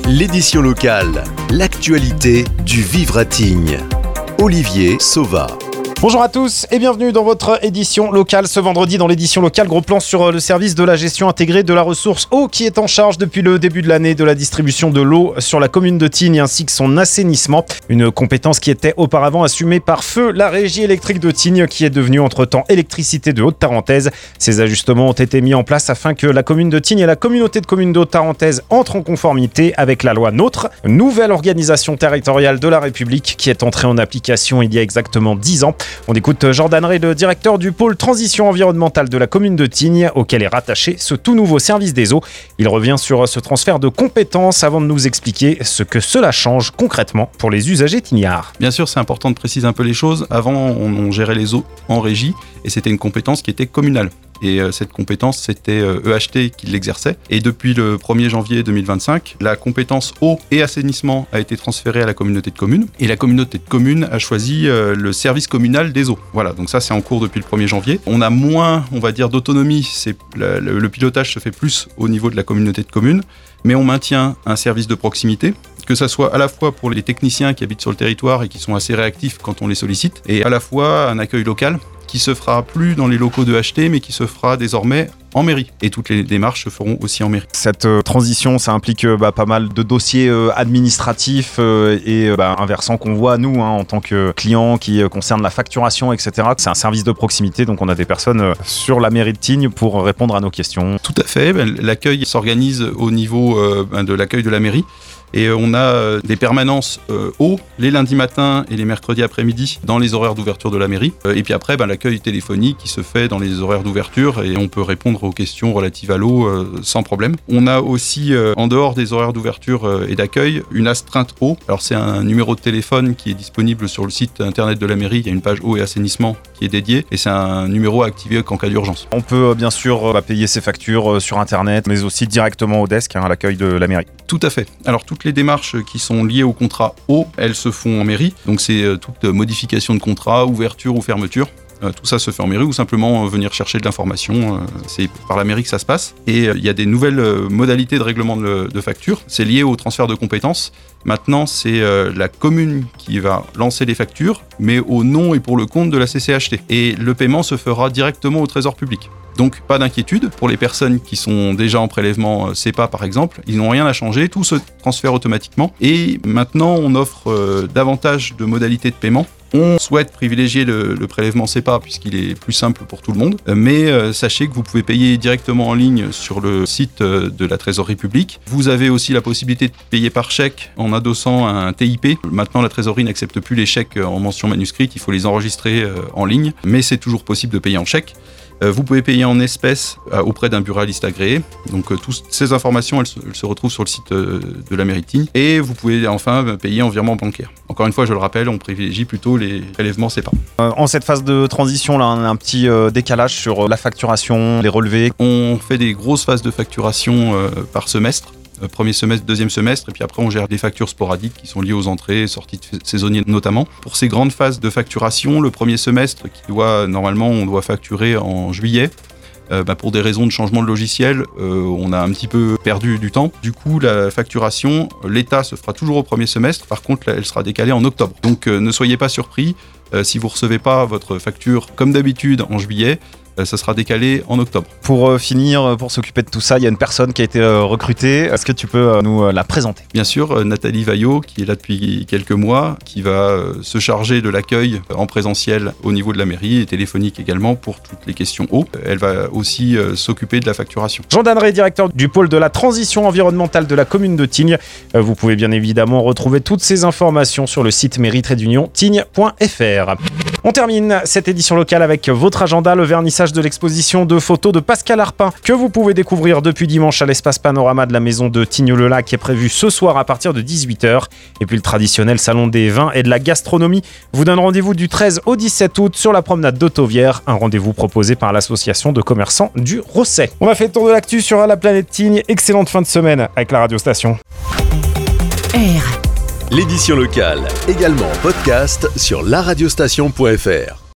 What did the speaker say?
L'édition locale, l'actualité du vivre à Tignes. Olivier Sauva. Bonjour à tous et bienvenue dans votre édition locale. Ce vendredi dans l'édition locale, gros plan sur le service de la gestion intégrée de la ressource eau qui est en charge depuis le début de l'année de la distribution de l'eau sur la commune de Tignes ainsi que son assainissement. Une compétence qui était auparavant assumée par Feu, la régie électrique de Tignes qui est devenue entre-temps Électricité de Haute-Tarentaise. Ces ajustements ont été mis en place afin que la commune de Tignes et la communauté de communes de Haute-Tarentaise entrent en conformité avec la loi NOTRe, nouvelle organisation territoriale de la République qui est entrée en application il y a exactement 10 ans. On écoute Jordan Ray, le directeur du pôle transition environnementale de la commune de Tignes, auquel est rattaché ce tout nouveau service des eaux. Il revient sur ce transfert de compétences avant de nous expliquer ce que cela change concrètement pour les usagers tignards. Bien sûr, c'est important de préciser un peu les choses. Avant, on gérait les eaux en régie et c'était une compétence qui était communale. Et cette compétence, c'était EHT qui l'exerçait. Et depuis le 1er janvier 2025, la compétence eau et assainissement a été transférée à la communauté de communes. Et la communauté de communes a choisi le service communal des eaux. Voilà, donc ça c'est en cours depuis le 1er janvier. On a moins, on va dire, d'autonomie. Le pilotage se fait plus au niveau de la communauté de communes. Mais on maintient un service de proximité, que ça soit à la fois pour les techniciens qui habitent sur le territoire et qui sont assez réactifs quand on les sollicite, et à la fois un accueil local qui se fera plus dans les locaux de HT, mais qui se fera désormais en mairie. Et toutes les démarches se feront aussi en mairie. Cette transition, ça implique pas mal de dossiers administratifs et un versant qu'on voit, nous, en tant que clients, qui concerne la facturation, etc. C'est un service de proximité, donc on a des personnes sur la mairie de Tignes pour répondre à nos questions. Tout à fait. L'accueil s'organise au niveau de l'accueil de la mairie. Et on a des permanences eau les lundis matins et les mercredis après-midi dans les horaires d'ouverture de la mairie. Et puis après, l'accueil téléphonique qui se fait dans les horaires d'ouverture et on peut répondre aux questions relatives à l'eau sans problème. On a aussi, en dehors des horaires d'ouverture et d'accueil, une astreinte eau. Alors c'est un numéro de téléphone qui est disponible sur le site internet de la mairie. Il y a une page eau et assainissement qui est dédiée et c'est un numéro à activer en cas d'urgence. On peut bien sûr payer ses factures sur internet, mais aussi directement au desk, à l'accueil de la mairie. Tout à fait. Alors toutes les démarches qui sont liées au contrat eau, elles se font en mairie. Donc c'est toute modification de contrat, ouverture ou fermeture. Tout ça se fait en mairie ou simplement venir chercher de l'information. C'est par la mairie que ça se passe. Et il y a des nouvelles modalités de règlement de facture. C'est lié au transfert de compétences. Maintenant, c'est la commune qui va lancer les factures, mais au nom et pour le compte de la CCHT. Et le paiement se fera directement au trésor public. Donc pas d'inquiétude pour les personnes qui sont déjà en prélèvement CEPA par exemple, ils n'ont rien à changer, tout se transfère automatiquement et maintenant on offre davantage de modalités de paiement. On souhaite privilégier le prélèvement CEPA puisqu'il est plus simple pour tout le monde, mais sachez que vous pouvez payer directement en ligne sur le site de la trésorerie publique. Vous avez aussi la possibilité de payer par chèque en adossant un TIP. Maintenant la trésorerie n'accepte plus les chèques en mention manuscrite, il faut les enregistrer en ligne, mais c'est toujours possible de payer en chèque. Vous pouvez payer en espèces auprès d'un buraliste agréé. Donc toutes ces informations, elles se retrouvent sur le site de la mairie de Tignes. Et vous pouvez enfin payer en virement bancaire. Encore une fois, je le rappelle, on privilégie plutôt les prélèvements CEPA. En cette phase de transition, là, on a un petit décalage sur la facturation, les relevés. On fait des grosses phases de facturation par semestre. Premier semestre, deuxième semestre, et puis après on gère des factures sporadiques qui sont liées aux entrées, sorties de saisonniers notamment. Pour ces grandes phases de facturation, le premier semestre on doit facturer en juillet. Pour des raisons de changement de logiciel, on a un petit peu perdu du temps. Du coup, la facturation, l'État se fera toujours au premier semestre. Par contre, elle sera décalée en octobre. Donc, ne soyez pas surpris si vous ne recevez pas votre facture comme d'habitude en juillet. Ça sera décalé en octobre. Pour finir, pour s'occuper de tout ça, il y a une personne qui a été recrutée. Est-ce que tu peux nous la présenter ? Bien sûr, Nathalie Vaillot, qui est là depuis quelques mois, qui va se charger de l'accueil en présentiel au niveau de la mairie et téléphonique également pour toutes les questions eau. Elle va aussi s'occuper de la facturation. Jordan Ray, directeur du pôle de la transition environnementale de la commune de Tignes. Vous pouvez bien évidemment retrouver toutes ces informations sur le site mairie-tignes.fr. On termine cette édition locale avec votre agenda, le vernissage de l'exposition de photos de Pascal Arpin que vous pouvez découvrir depuis dimanche à l'espace Panorama de la maison de Tignes-le-Lac qui est prévu ce soir à partir de 18h. Et puis le traditionnel salon des vins et de la gastronomie vous donne rendez-vous du 13 au 17 août sur la promenade de Tauvière, un rendez-vous proposé par l'association de commerçants du Rosset. On a fait le tour de l'actu sur la planète Tignes. Excellente fin de semaine avec la radiostation. L'édition locale, également en podcast sur laradiostation.fr.